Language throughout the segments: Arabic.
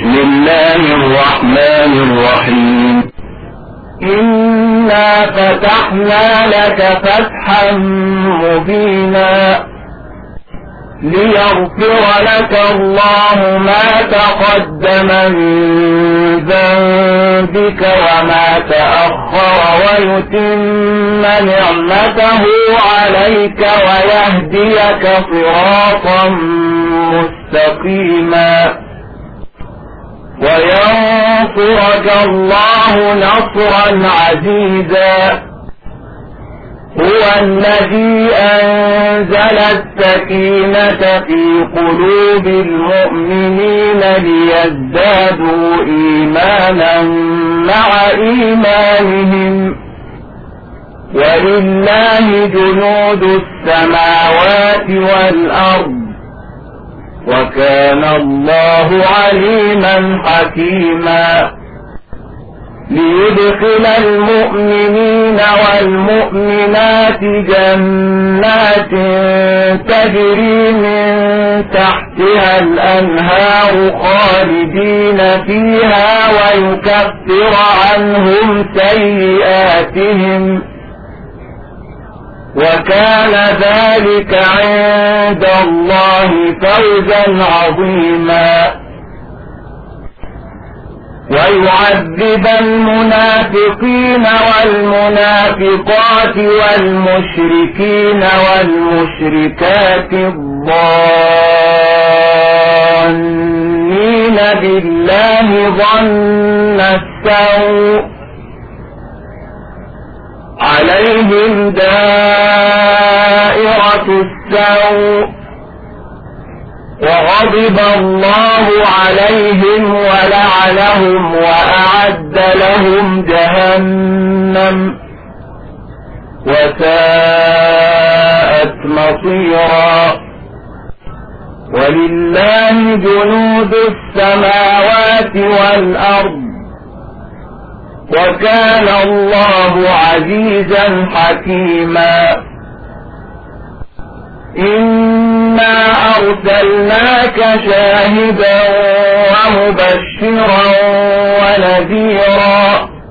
بسم الله الرحمن الرحيم. إنا فتحنا لك فتحا مبينا ليغفر لك الله ما تقدم من ذنبك وما تأخر ويتم نعمته عليك ويهديك صراطا مستقيما وينصرك الله نصرا عزيزا. هو الذي أنزل السكينة في قلوب المؤمنين ليزدادوا إيمانا مع إيمانهم ولله جنود السماوات والأرض وكان الله عليما حكيما. ليدخل المؤمنين والمؤمنات جنات تجري من تحتها الأنهار خالدين فيها ويكفر عنهم سيئاتهم وكان ذلك عند الله فوزا عظيما. ويعذب المنافقين والمنافقات والمشركين والمشركات الظانين بالله ظن السوء عليهم دائرة السوء وغضب الله عليهم ولعنهم وأعد لهم جهنم وساءت مصيرا. ولله جنود السماوات والأرض وكان الله عزيزا حكيما. إنا أرسلناك شاهدا ومبشرا ونذيرا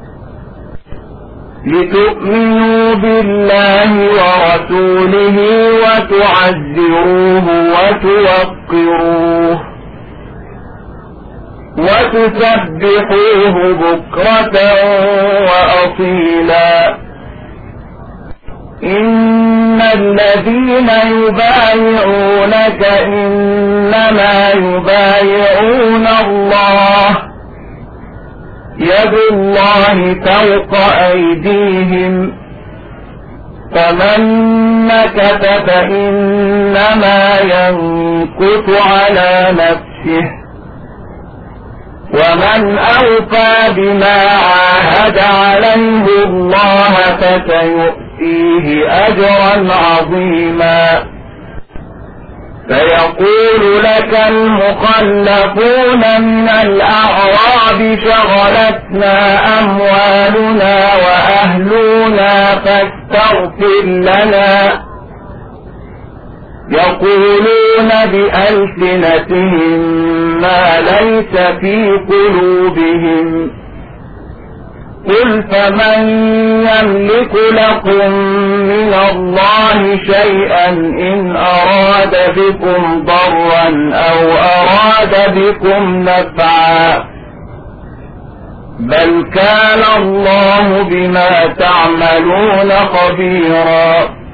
لتؤمنوا بالله ورسوله وتعزروه وتوقروه وتسبحوه بكرة وأصيلا. إن الذين يبايعونك إنما يبايعون الله يد الله فوق أيديهم فمن نكث فإنما ينكث على نفسه ومن أوفى بما عاهد عليه الله فسيؤتيه أجرا عظيما. فيقول لك المخلفون من الأعراب شغلتنا أموالنا وأهلنا فاستغفر لنا يقولون بألسنتهم ما ليس في قلوبهم قل فمن يملك لكم من الله شيئا إن أراد بكم ضرا أو أراد بكم نفعا بل كان الله بما تعملون خبيرا.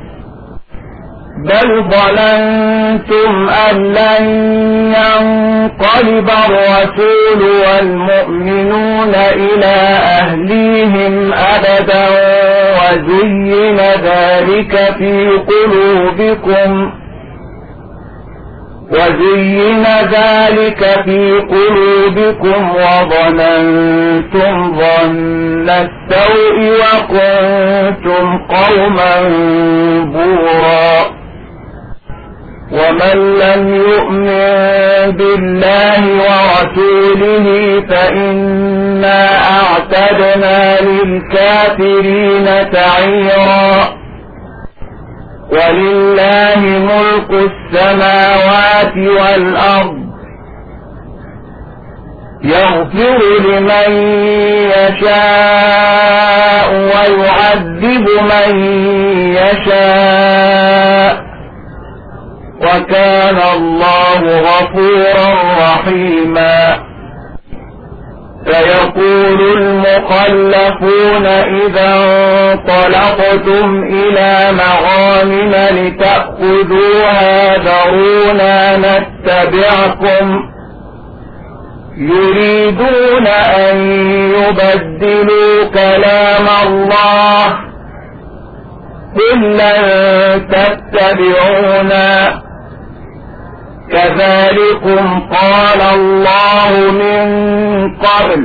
بل ظننتم أن لن ينقلب الرسول والمؤمنون إلى أهليهم أبدا وزين ذلك في قلوبكم وظننتم ظن السوء وكنتم قوما بورا. ومن لم يؤمن بالله ورسوله فإنا أعتدنا للكافرين سعيرا. ولله ملك السماوات والأرض يغفر لمن يشاء ويعذب من يشاء وكان الله غفورا رحيما. سيقول المخلفون إذا انطلقتم إلى مغانم لتأخذوها ذرونا نتبعكم يريدون أن يبدلوا كلام الله قل لن تتبعونا كذلكم قال الله من قبل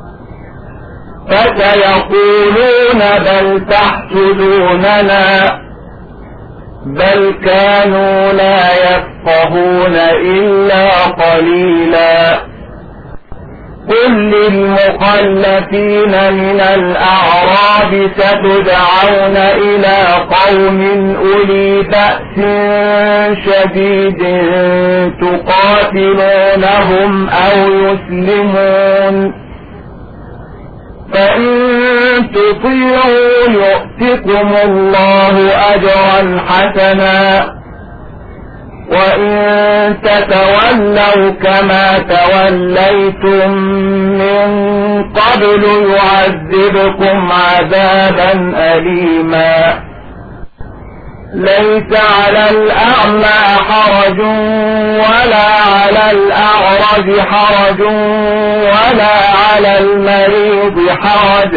فسيقولون بل تحسدوننا بل كانوا لا يفقهون إلا قليلا. قل للمخلفين من الأعراب ستدعون إلى قوم أولي بأس شديد تقاتلونهم أو يسلمون فإن تطيعوا يؤتكم الله أجرا حسنا وإن تتولوا كما توليتم من قبل يعذبكم عذابا أليما. ليس على الأعمى حرج ولا على الأعرج حرج ولا على المريض حرج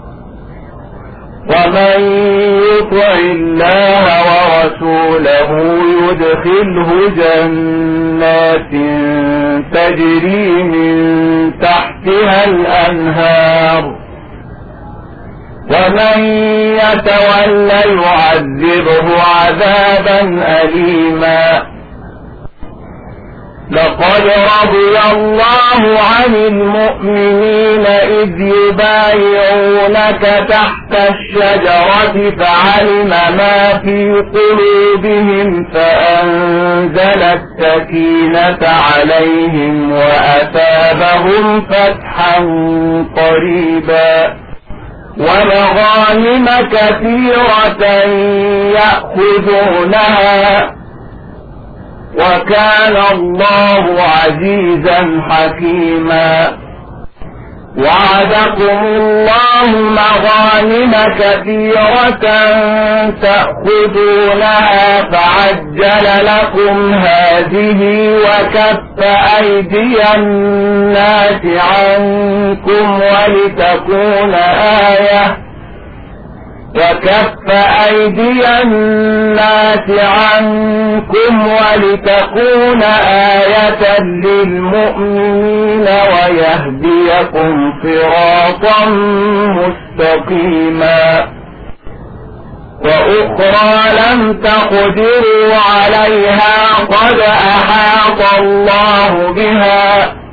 ومن يطع الله ورسوله يدخله جنات تجري من تحتها الأنهار ومن يتولى يعذبه عذابا أليما. لقد رضي الله عن المؤمنين إذ يبايعونك تحت الشجرة فعلم ما في قلوبهم فأنزل السكينة عليهم وأثابهم فتحا قريبا ومغانم كثيرة يأخذونها وكان الله عزيزا حكيما. وعدكم الله مغانم كثيرة تأخذونها فعجل لكم هذه وكف أيدي الناس عنكم ولتكون آية للمؤمنين ويهديكم صراطا مستقيما. وأخرى لم تقدروا عليها قد أحاط الله بها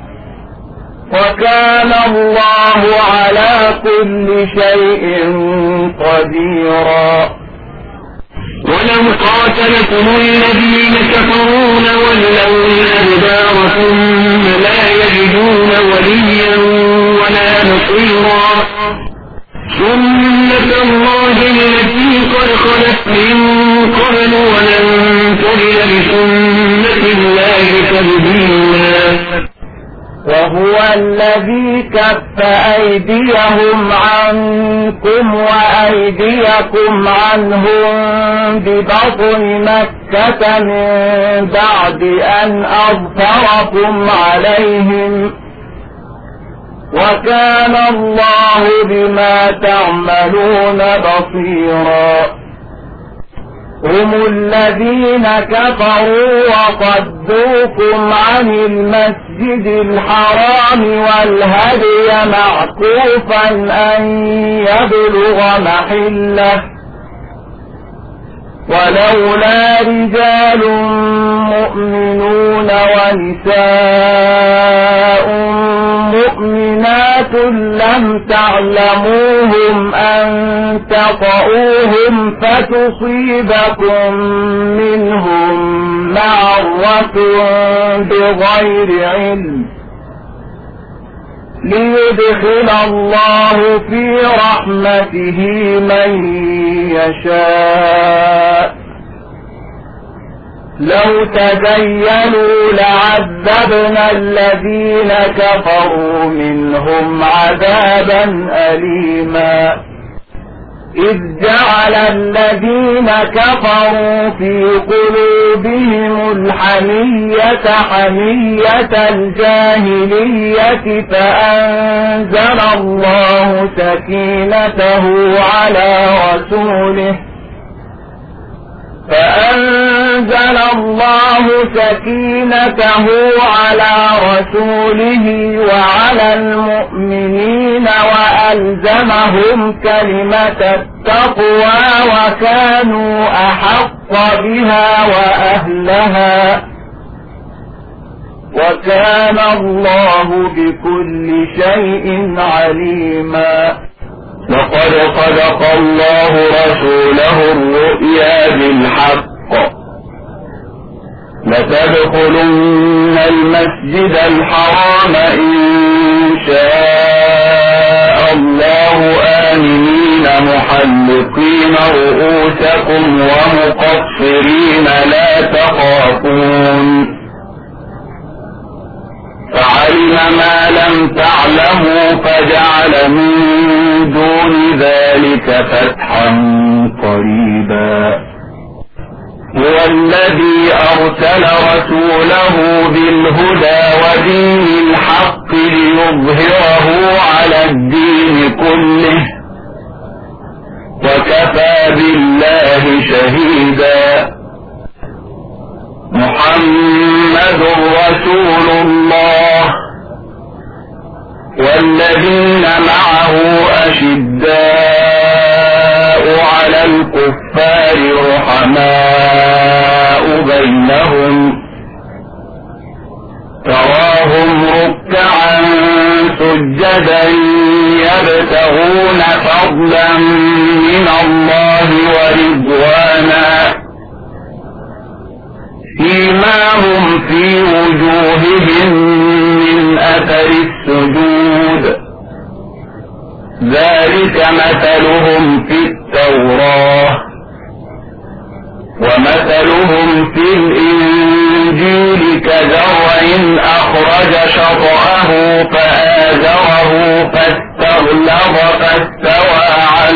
وكان الله على كل شيء قديرا. ولو قاتلكم الذين كفروا لولوا الأدبار ثم لا يجدون وليا ولا نصيرا سنة الله التي قد خلت من قبل ولن تجد لسنة الله تبديلا. وهو الذي كف أيديهم عنكم وأيديكم عنهم ببطن مكة من بعد أن أظفركم عليهم وكان الله بما تعملون بصيرا. هم الذين كفروا وصدوكم عن المسجد الحرام والهدي معكوفا أن يبلغ محله ولولا رجال مؤمنون ونساء مؤمنات لم تعلموهم أن تطؤوهم فتصيبكم منهم معرة بغير علم ليدخل الله في رحمته من يشاء لو تزينوا لعذبنا الذين كفروا منهم عذابا أليما إذ جعل الذين كفروا في قلوبهم الحمية حمية الجاهلية فأنزل الله سكينته على رسوله وعلى المؤمنين وألزمهم كلمة التقوى وكانوا أحق بها وأهلها وكان الله بكل شيء عليما لقد صدق الله رسوله الرؤيا بالحق لتدخلن المسجد الحرام إن شاء الله آمنين محلقين رؤوسكم ومقصرين لا تخافون فعلم ما لم تعلموا فجعل من دون ذلك فتحا قريبا هو الذي أرسل رسوله بالهدى ودين الحق ليظهره على الدين كله وكفى بالله شهيدا محمد رسول الله والذين معه أشداء على الكفار رحماء بينهم تراهم ركعا سجدا يبتغون فضلا من الله ورضوانا سيماهم في وجوههم من أثر السجود ذلك مثلهم في التوراة ومثلهم في الإنجيل كزرع أخرج شطأه فآزره فاستغلظ فاستوى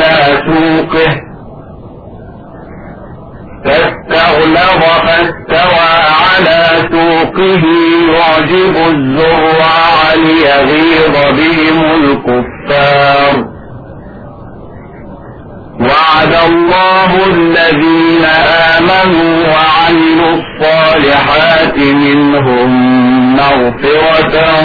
على سوقه يعجب الزراع ليغيظ بهم الكفار وعد الله الذين آمنوا وعملوا الصالحات منهم مغفرة